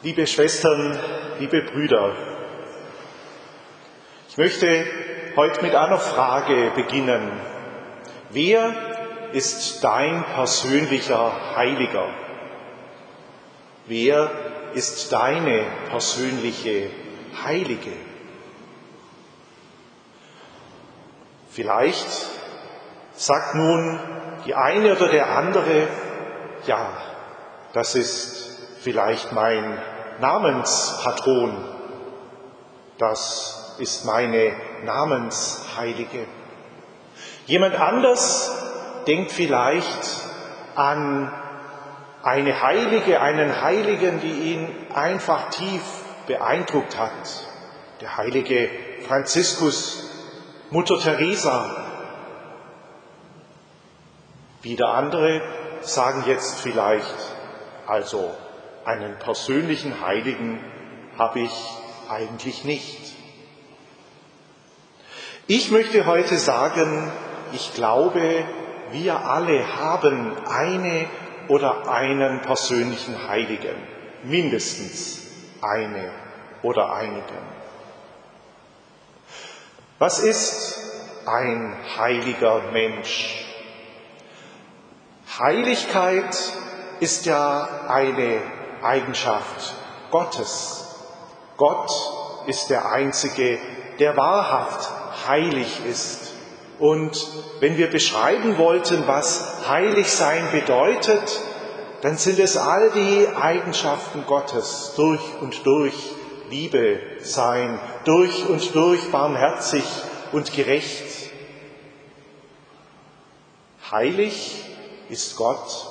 Liebe Schwestern, liebe Brüder, ich möchte heute mit einer Frage beginnen. Wer ist dein persönlicher Heiliger? Wer ist deine persönliche Heilige? Vielleicht sagt nun die eine oder der andere, ja, das ist vielleicht mein Namenspatron, das ist meine Namensheilige. Jemand anders denkt vielleicht an eine Heilige, einen Heiligen, die ihn einfach tief beeindruckt hat. Der heilige Franziskus, Mutter Teresa. Wieder andere sagen jetzt vielleicht, also einen persönlichen Heiligen habe ich eigentlich nicht. Ich möchte heute sagen, ich glaube, wir alle haben eine oder einen persönlichen Heiligen, mindestens eine oder einigen. Was ist ein heiliger Mensch? Heiligkeit ist ja eine Eigenschaft Gottes. Gott ist der Einzige, der wahrhaft heilig ist. Und wenn wir beschreiben wollten, was heilig sein bedeutet, dann sind es all die Eigenschaften Gottes, durch und durch Liebe sein, durch und durch barmherzig und gerecht. Heilig ist Gott.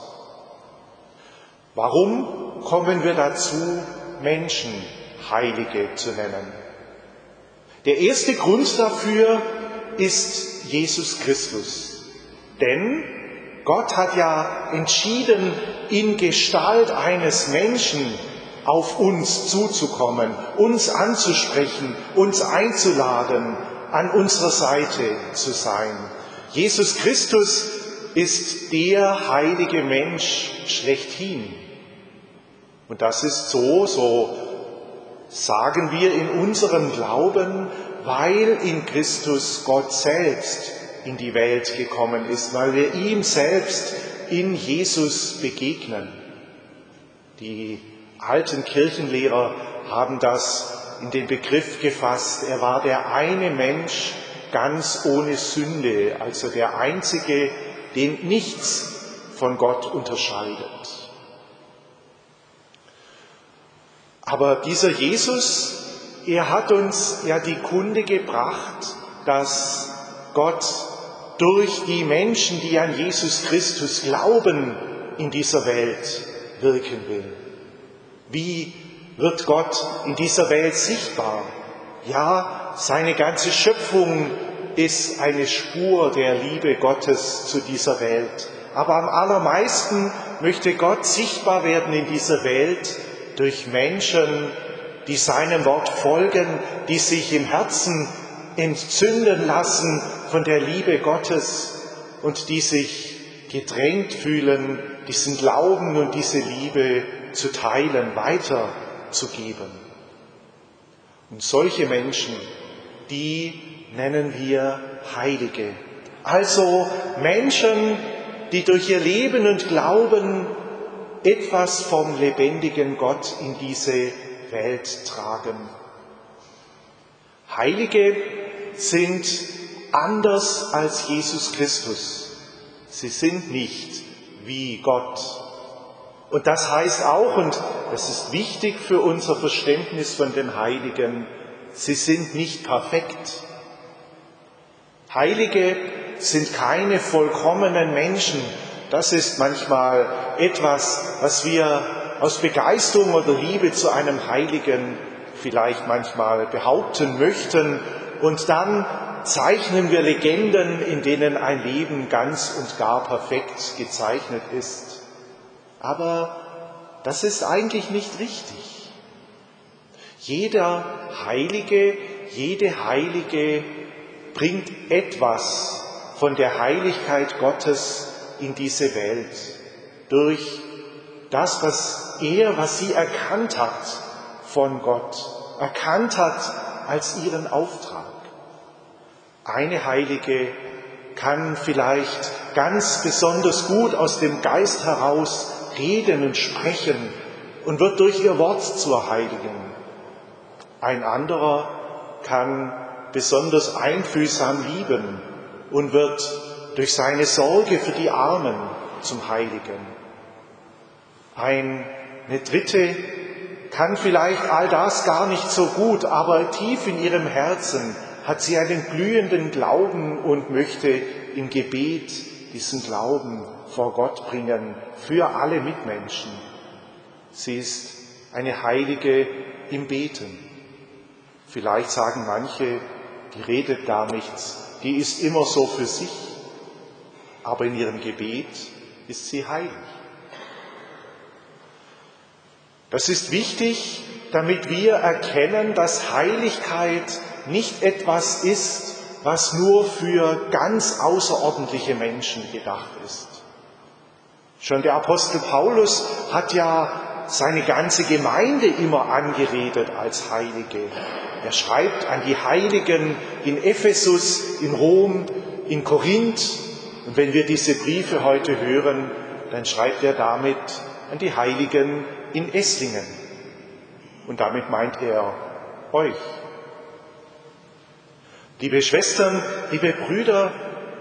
Warum kommen wir dazu, Menschen Heilige zu nennen? Der erste Grund dafür ist Jesus Christus. Denn Gott hat ja entschieden, in Gestalt eines Menschen auf uns zuzukommen, uns anzusprechen, uns einzuladen, an unserer Seite zu sein. Jesus Christus ist der heilige Mensch schlechthin. Und das ist so sagen wir in unserem Glauben, weil in Christus Gott selbst in die Welt gekommen ist, weil wir ihm selbst in Jesus begegnen. Die alten Kirchenlehrer haben das in den Begriff gefasst, er war der eine Mensch ganz ohne Sünde, also der einzige, den nichts von Gott unterscheidet. Aber dieser Jesus, er hat uns ja die Kunde gebracht, dass Gott durch die Menschen, die an Jesus Christus glauben, in dieser Welt wirken will. Wie wird Gott in dieser Welt sichtbar? Ja, seine ganze Schöpfung ist eine Spur der Liebe Gottes zu dieser Welt. Aber am allermeisten möchte Gott sichtbar werden in dieser Welt durch Menschen, die seinem Wort folgen, die sich im Herzen entzünden lassen von der Liebe Gottes und die sich gedrängt fühlen, diesen Glauben und diese Liebe zu teilen, weiterzugeben. Und solche Menschen, die nennen wir Heilige. Also Menschen, die durch ihr Leben und Glauben etwas vom lebendigen Gott in diese Welt tragen. Heilige sind anders als Jesus Christus. Sie sind nicht wie Gott. Und das heißt auch, und das ist wichtig für unser Verständnis von den Heiligen, sie sind nicht perfekt. Heilige sind keine vollkommenen Menschen. Das ist manchmal etwas, was wir aus Begeisterung oder Liebe zu einem Heiligen vielleicht manchmal behaupten möchten. Und dann zeichnen wir Legenden, in denen ein Leben ganz und gar perfekt gezeichnet ist. Aber das ist eigentlich nicht richtig. Jeder Heilige, jede Heilige bringt etwas von der Heiligkeit Gottes in diese Welt. Durch das, was sie erkannt hat von Gott, erkannt hat als ihren Auftrag. Eine Heilige kann vielleicht ganz besonders gut aus dem Geist heraus reden und sprechen und wird durch ihr Wort zur Heiligen. Ein anderer kann besonders einfühlsam lieben und wird durch seine Sorge für die Armen zum Heiligen. Eine dritte kann vielleicht all das gar nicht so gut, aber tief in ihrem Herzen hat sie einen glühenden Glauben und möchte im Gebet diesen Glauben vor Gott bringen für alle Mitmenschen. Sie ist eine Heilige im Beten. Vielleicht sagen manche, die redet gar nichts, die ist immer so für sich, aber in ihrem Gebet ist sie heilig. Das ist wichtig, damit wir erkennen, dass Heiligkeit nicht etwas ist, was nur für ganz außerordentliche Menschen gedacht ist. Schon der Apostel Paulus hat ja seine ganze Gemeinde immer angeredet als Heilige. Er schreibt an die Heiligen in Ephesus, in Rom, in Korinth. Und wenn wir diese Briefe heute hören, dann schreibt er damit an die Heiligen in Esslingen. Und damit meint er euch. Liebe Schwestern, liebe Brüder,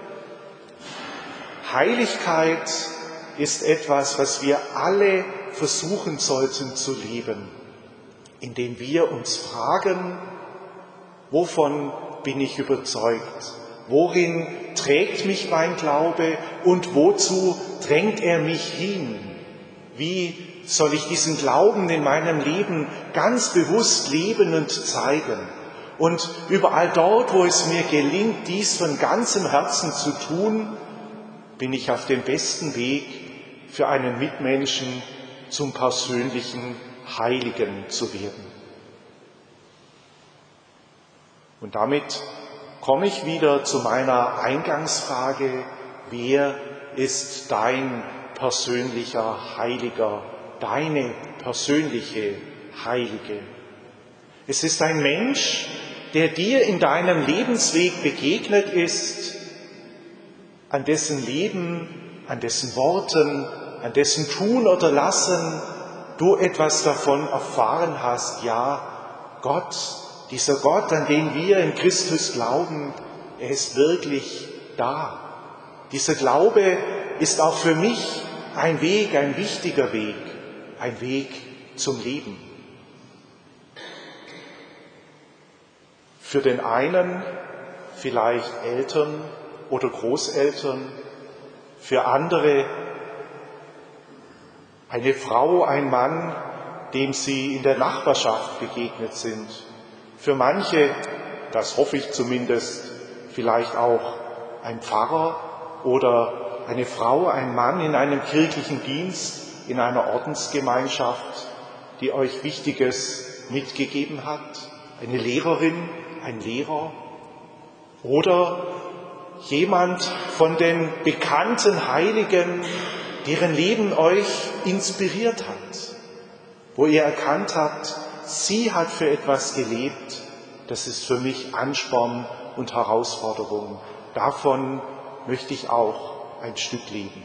Heiligkeit ist etwas, was wir alle versuchen sollten zu leben, indem wir uns fragen, wovon bin ich überzeugt? Worin trägt mich mein Glaube und wozu drängt er mich hin? Wie soll ich diesen Glauben in meinem Leben ganz bewusst leben und zeigen? Und überall dort, wo es mir gelingt, dies von ganzem Herzen zu tun, bin ich auf dem besten Weg, für einen Mitmenschen zum persönlichen Heiligen zu werden. Und damit komme ich wieder zu meiner Eingangsfrage: Wer ist dein persönlicher Heiliger, deine persönliche Heilige? Es ist ein Mensch, der dir in deinem Lebensweg begegnet ist, an dessen Leben, an dessen Worten, an dessen Tun oder Lassen du etwas davon erfahren hast. Ja, Gott, dieser Gott, an den wir in Christus glauben, er ist wirklich da. Dieser Glaube ist auch für mich ein Weg, ein wichtiger Weg, ein Weg zum Leben. Für den einen vielleicht Eltern oder Großeltern, für andere eine Frau, ein Mann, dem sie in der Nachbarschaft begegnet sind. Für manche, das hoffe ich zumindest, vielleicht auch ein Pfarrer oder eine Frau, ein Mann in einem kirchlichen Dienst, in einer Ordensgemeinschaft, die euch Wichtiges mitgegeben hat, eine Lehrerin, ein Lehrer oder jemand von den bekannten Heiligen, deren Leben euch inspiriert hat, wo ihr erkannt habt, sie hat für etwas gelebt, das ist für mich Ansporn und Herausforderung. Davon möchte ich auch ein Stück leben.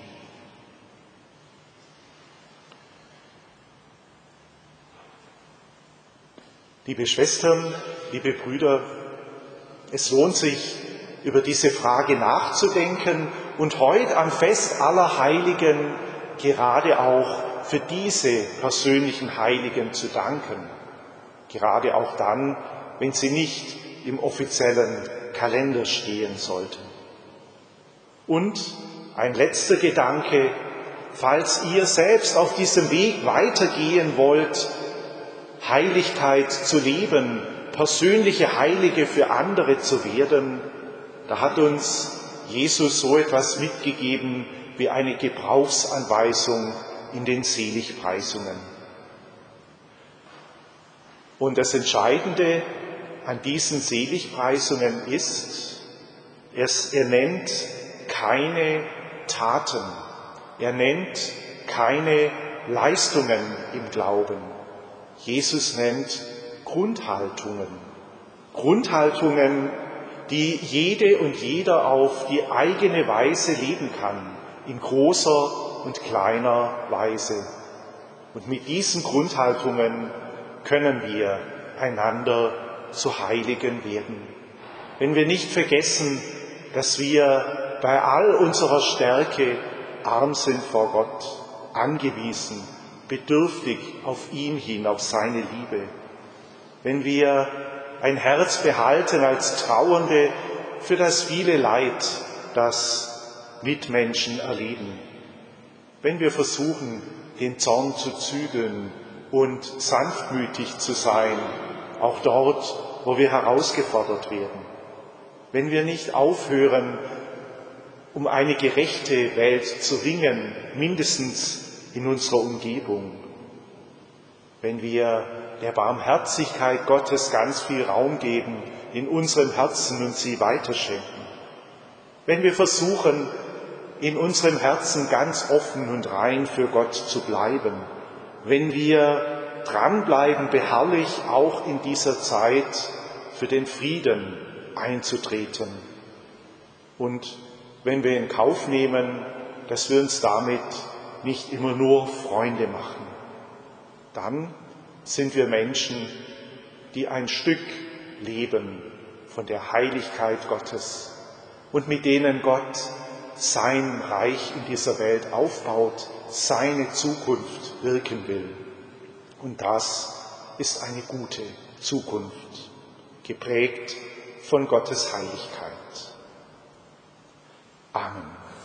Liebe Schwestern, liebe Brüder, es lohnt sich, über diese Frage nachzudenken und heute am Fest aller Heiligen gerade auch für diese persönlichen Heiligen zu danken. Gerade auch dann, wenn sie nicht im offiziellen Kalender stehen sollten. Und ein letzter Gedanke: Falls ihr selbst auf diesem Weg weitergehen wollt, Heiligkeit zu leben, persönliche Heilige für andere zu werden, da hat uns Jesus so etwas mitgegeben wie eine Gebrauchsanweisung in den Seligpreisungen. Und das Entscheidende an diesen Seligpreisungen ist, er nennt keine Taten, er nennt keine Leistungen im Glauben. Jesus nennt Grundhaltungen. Grundhaltungen, die jede und jeder auf die eigene Weise leben kann, in großer und kleiner Weise. Und mit diesen Grundhaltungen können wir einander zu Heiligen werden. Wenn wir nicht vergessen, dass wir bei all unserer Stärke arm sind vor Gott, angewiesen, bedürftig auf ihn hin, auf seine Liebe. Wenn wir ein Herz behalten als Trauernde für das viele Leid, das Mitmenschen erleben. Wenn wir versuchen, den Zorn zu zügeln und sanftmütig zu sein, auch dort, wo wir herausgefordert werden. Wenn wir nicht aufhören, um eine gerechte Welt zu ringen, mindestens in unserer Umgebung. Wenn wir der Barmherzigkeit Gottes ganz viel Raum geben in unserem Herzen und sie weiterschenken. Wenn wir versuchen, in unserem Herzen ganz offen und rein für Gott zu bleiben. Wenn wir dranbleiben, beharrlich auch in dieser Zeit für den Frieden einzutreten. Und wenn wir in Kauf nehmen, dass wir uns damit nicht immer nur Freunde machen, dann sind wir Menschen, die ein Stück leben von der Heiligkeit Gottes und mit denen Gott sein Reich in dieser Welt aufbaut, seine Zukunft wirken will. Und das ist eine gute Zukunft, geprägt von Gottes Heiligkeit. Amen.